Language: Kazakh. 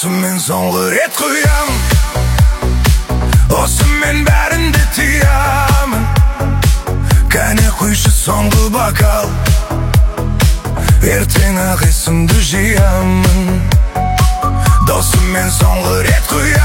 Досыммен соңғы рет құямын, осымен бәрінді тиямын. Кәне құйшы соңғы бокал, ертең ақ есімді жиямын. Досыммен соңғы рет құямын,